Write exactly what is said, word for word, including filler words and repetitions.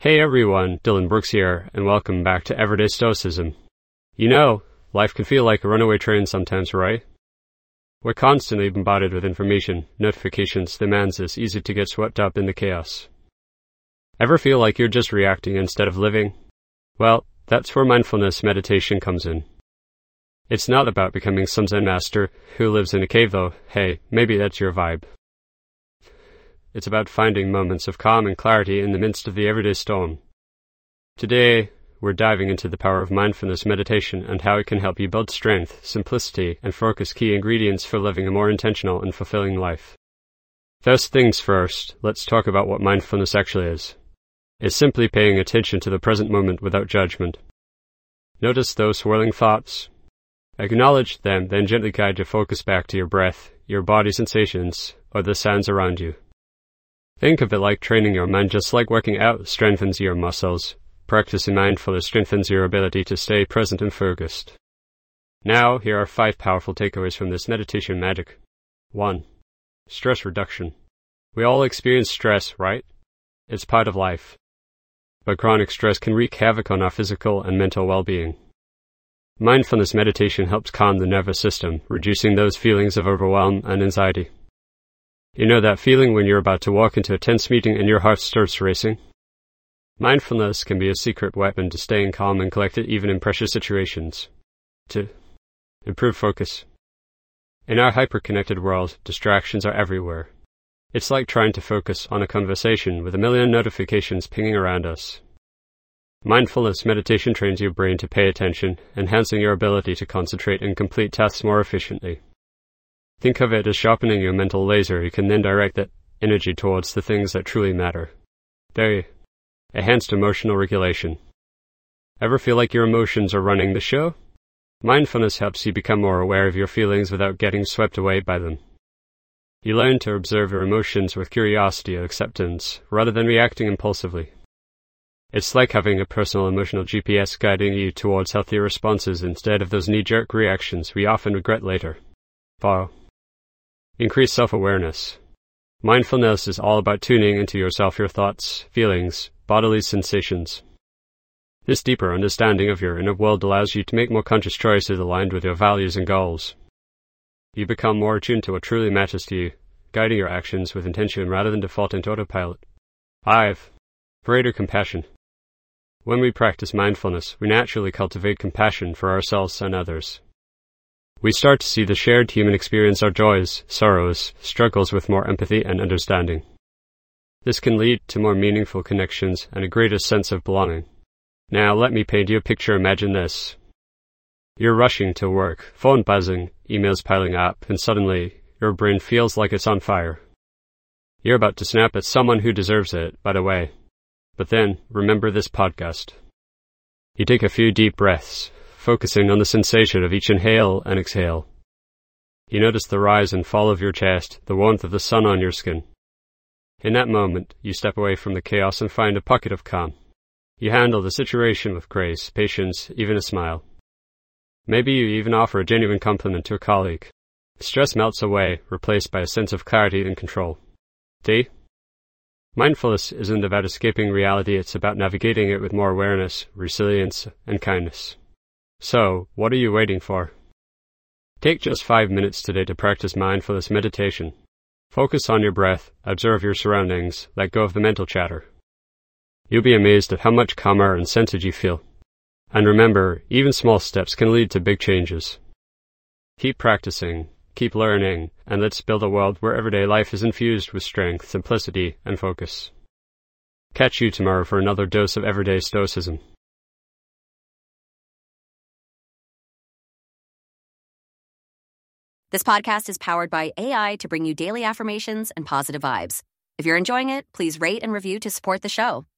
Hey everyone, Dylan Brooks here, and welcome back to Everyday Stoicism. You know, life can feel like a runaway train sometimes, right? We're constantly bombarded with information, notifications, demands. It's easy to get swept up in the chaos. Ever feel like you're just reacting instead of living? Well, that's where mindfulness meditation comes in. It's not about becoming some Zen master who lives in a cave though. Hey, maybe that's your vibe. It's about finding moments of calm and clarity in the midst of the everyday storm. Today, we're diving into the power of mindfulness meditation and how it can help you build strength, simplicity, and focus, key ingredients for living a more intentional and fulfilling life. First things first, let's talk about what mindfulness actually is. It's simply paying attention to the present moment without judgment. Notice those swirling thoughts. Acknowledge them, then gently guide your focus back to your breath, your body sensations, or the sounds around you. Think of it like training your mind. Just like working out strengthens your muscles, practicing mindfulness strengthens your ability to stay present and focused. Now, here are five powerful takeaways from this meditation magic. one. Stress reduction. We all experience stress, right? It's part of life. But chronic stress can wreak havoc on our physical and mental well-being. Mindfulness meditation helps calm the nervous system, reducing those feelings of overwhelm and anxiety. You know that feeling when you're about to walk into a tense meeting and your heart starts racing? Mindfulness can be a secret weapon to staying calm and collected even in pressure situations. two. Improve focus. In our hyper-connected world, distractions are everywhere. It's like trying to focus on a conversation with a million notifications pinging around us. Mindfulness meditation trains your brain to pay attention, enhancing your ability to concentrate and complete tasks more efficiently. Think of it as sharpening your mental laser. You can then direct that energy towards the things that truly matter. There, enhanced emotional regulation. Ever feel like your emotions are running the show? Mindfulness helps you become more aware of your feelings without getting swept away by them. You learn to observe your emotions with curiosity and acceptance, rather than reacting impulsively. It's like having a personal emotional G P S guiding you towards healthier responses instead of those knee-jerk reactions we often regret later. four. Increase self-awareness. Mindfulness is all about tuning into yourself, your thoughts, feelings, bodily sensations. This deeper understanding of your inner world allows you to make more conscious choices aligned with your values and goals. You become more attuned to what truly matters to you, guiding your actions with intention rather than default into autopilot. five. Greater compassion. When we practice mindfulness, we naturally cultivate compassion for ourselves and others. We start to see the shared human experience, our joys, sorrows, struggles with more empathy and understanding. This can lead to more meaningful connections and a greater sense of belonging. Now let me paint you a picture. Imagine this. You're rushing to work, phone buzzing, emails piling up, and suddenly your brain feels like it's on fire. You're about to snap at someone who deserves it, by the way. But then, remember this podcast. You take a few deep breaths, focusing on the sensation of each inhale and exhale. You notice the rise and fall of your chest, the warmth of the sun on your skin. In that moment, you step away from the chaos and find a pocket of calm. You handle the situation with grace, patience, even a smile. Maybe you even offer a genuine compliment to a colleague. Stress melts away, replaced by a sense of clarity and control. D. Mindfulness isn't about escaping reality, it's about navigating it with more awareness, resilience, and kindness. So, what are you waiting for? Take just five minutes today to practice mindfulness meditation. Focus on your breath, observe your surroundings, let go of the mental chatter. You'll be amazed at how much calmer and centered you feel. And remember, even small steps can lead to big changes. Keep practicing, keep learning, and let's build a world where everyday life is infused with strength, simplicity, and focus. Catch you tomorrow for another dose of Everyday Stoicism. This podcast is powered by A I to bring you daily affirmations and positive vibes. If you're enjoying it, please rate and review to support the show.